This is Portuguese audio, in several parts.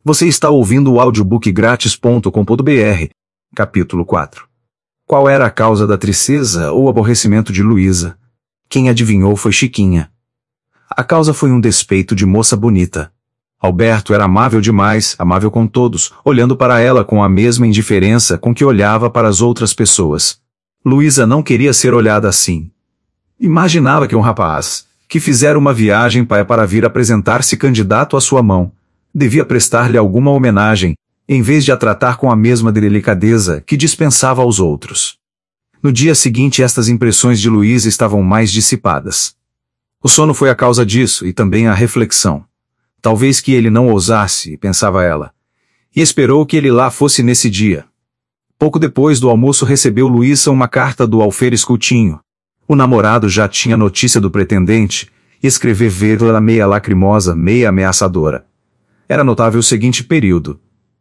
Você está ouvindo o audiobookgratis.com.br. Capítulo 4. Qual era a causa da tristeza ou aborrecimento de Luísa? Quem adivinhou foi Chiquinha. A causa foi um despeito de moça bonita. Alberto era amável demais, amável com todos, olhando para ela com a mesma indiferença com que olhava para as outras pessoas. Luísa não queria ser olhada assim. Imaginava que um rapaz, que fizera uma viagem para vir apresentar-se candidato à sua mão, devia prestar-lhe alguma homenagem, em vez de a tratar com a mesma delicadeza que dispensava aos outros. No dia seguinte estas impressões de Luísa estavam mais dissipadas. O sono foi a causa disso e também a reflexão. Talvez que ele não ousasse, pensava ela, e esperou que ele lá fosse nesse dia. Pouco depois do almoço recebeu Luísa uma carta do alferes Coutinho. O namorado já tinha notícia do pretendente e escreveu-lhe meia lacrimosa, meia ameaçadora. Era notável o seguinte período.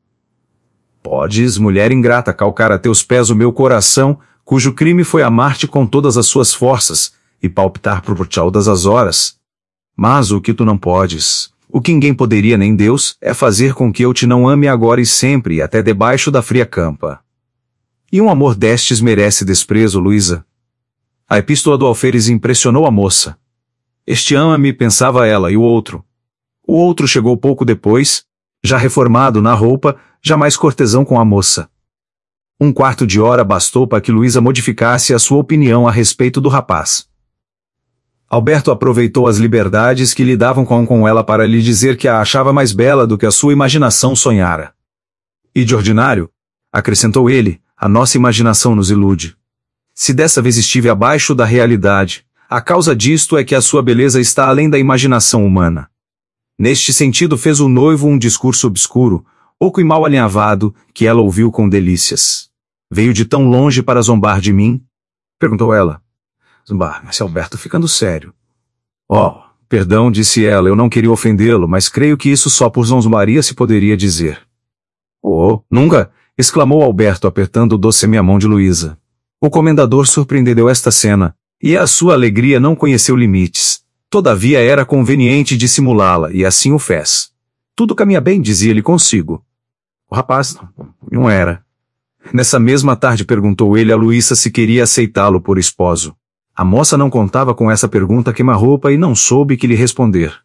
Podes, mulher ingrata, calcar a teus pés o meu coração, cujo crime foi amar-te com todas as suas forças, e palpitar por todas as horas. Mas o que tu não podes, o que ninguém poderia nem Deus, é fazer com que eu te não ame agora e sempre, até debaixo da fria campa. E um amor destes merece desprezo, Luísa? A epístola do alferes impressionou a moça. Este ama-me, pensava ela, e o outro? O outro chegou pouco depois, já reformado na roupa, já mais cortesão com a moça. Um quarto de hora bastou para que Luísa modificasse a sua opinião a respeito do rapaz. Alberto aproveitou as liberdades que lhe davam com ela para lhe dizer que a achava mais bela do que a sua imaginação sonhara. E de ordinário, acrescentou ele, a nossa imaginação nos ilude. Se dessa vez estive abaixo da realidade, a causa disto é que a sua beleza está além da imaginação humana. Neste sentido fez o noivo um discurso obscuro, oco e mal alinhavado, que ela ouviu com delícias. Veio de tão longe para zombar de mim? Perguntou ela. Zombar, mas Alberto ficando sério. Oh, perdão, disse ela, eu não queria ofendê-lo, mas creio que isso só por zombaria se poderia dizer. Oh, nunca! Exclamou Alberto apertando docemente a mão de Luísa. O comendador surpreendeu esta cena, e a sua alegria não conheceu limites. Todavia era conveniente dissimulá-la, e assim o fez. Tudo caminha bem, dizia-lhe consigo. O rapaz não era. Nessa mesma tarde perguntou ele a Luísa se queria aceitá-lo por esposo. A moça não contava com essa pergunta queima-roupa e não soube que lhe responder.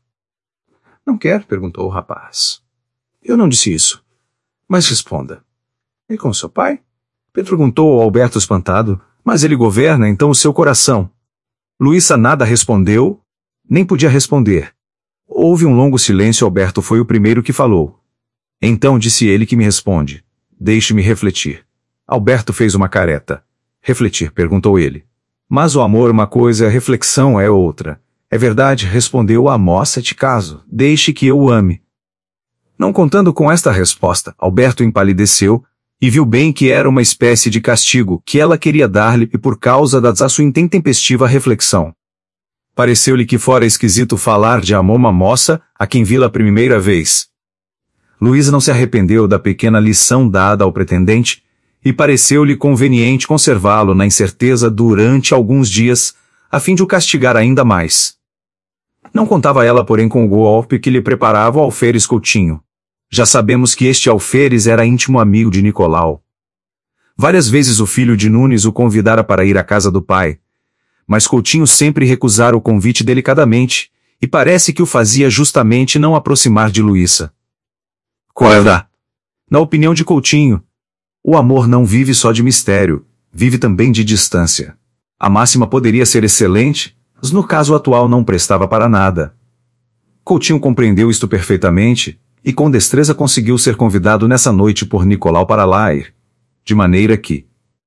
Não quer? Perguntou o rapaz. Eu não disse isso. Mas responda. E com seu pai? Perguntou Alberto espantado. Mas ele governa então o seu coração. Luísa nada respondeu, nem podia responder. Houve um longo silêncio. Alberto foi o primeiro que falou. Então disse ele que me responde. Deixe-me refletir. Alberto fez uma careta. Refletir, perguntou ele. Mas o amor é uma coisa e a reflexão é outra. É verdade, respondeu a moça, te caso, deixe que eu o ame. Não contando com esta resposta, Alberto empalideceu, e viu bem que era uma espécie de castigo que ela queria dar-lhe por causa da sua intempestiva reflexão. Pareceu-lhe que fora esquisito falar de amor a uma moça a quem vila a primeira vez. Luísa não se arrependeu da pequena lição dada ao pretendente, e pareceu-lhe conveniente conservá-lo na incerteza durante alguns dias, a fim de o castigar ainda mais. Não contava ela, porém, com o golpe que lhe preparava o alferes Coutinho. Já sabemos que este alferes era íntimo amigo de Nicolau. Várias vezes o filho de Nunes o convidara para ir à casa do pai, mas Coutinho sempre recusara o convite delicadamente, e parece que o fazia justamente não aproximar de Luísa. Qual é? Na opinião de Coutinho, o amor não vive só de mistério, vive também de distância. A máxima poderia ser excelente, mas no caso atual não prestava para nada. Coutinho compreendeu isto perfeitamente, e com destreza conseguiu ser convidado nessa noite por Nicolau para lá ir. De maneira que,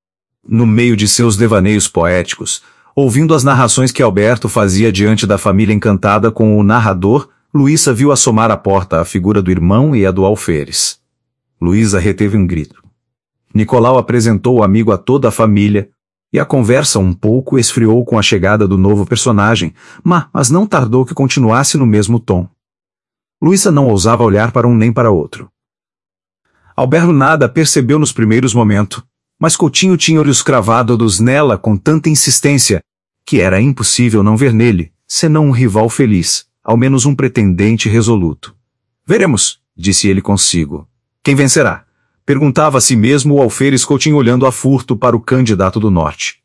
no meio de seus devaneios poéticos, ouvindo as narrações que Alberto fazia diante da família encantada com o narrador, Luísa viu assomar à porta a figura do irmão e a do alferes. Luísa reteve um grito. Nicolau apresentou o amigo a toda a família, e a conversa um pouco esfriou com a chegada do novo personagem, mas não tardou que continuasse no mesmo tom. Luísa não ousava olhar para um nem para outro. Alberto nada percebeu nos primeiros momentos, mas Coutinho tinha olhos cravados nela com tanta insistência, que era impossível não ver nele, senão um rival feliz, ao menos um pretendente resoluto. Veremos, disse ele consigo. Quem vencerá? Perguntava a si mesmo o alferes Coutinho olhando a furto para o candidato do norte.